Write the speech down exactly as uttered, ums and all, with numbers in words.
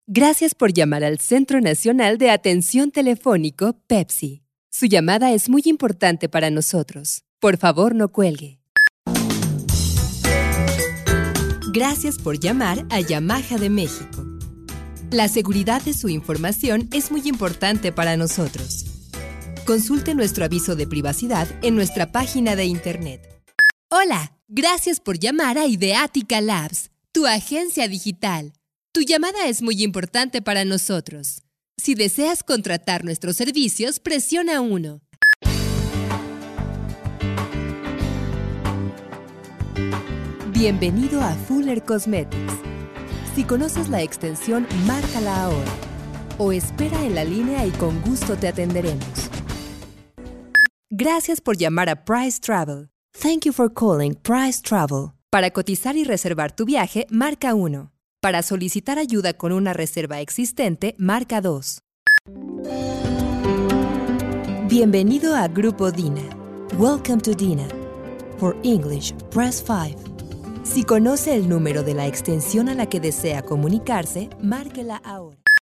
Gracias por llamar al Centro Nacional de Atención Telefónico, Pepsi. Su llamada es muy importante para nosotros. Por favor, no cuelgue. Gracias por llamar a Yamaha de México. La seguridad de su información es muy importante para nosotros. Consulte nuestro aviso de privacidad en nuestra página de internet. Hola, gracias por llamar a Ideatica Labs, tu agencia digital. Tu llamada es muy importante para nosotros. Si deseas contratar nuestros servicios, presiona uno. Bienvenido a Fuller Cosmetics. Si conoces la extensión, márcala ahora. O espera en la línea y con gusto te atenderemos. Gracias por llamar a Price Travel. Thank you for calling Price Travel. Para cotizar y reservar tu viaje, marca uno. Para solicitar ayuda con una reserva existente, marca dos. Bienvenido a Grupo Dina. Welcome to Dina. For English, press five. Si conoce el número de la extensión a la que desea comunicarse, márquela ahora.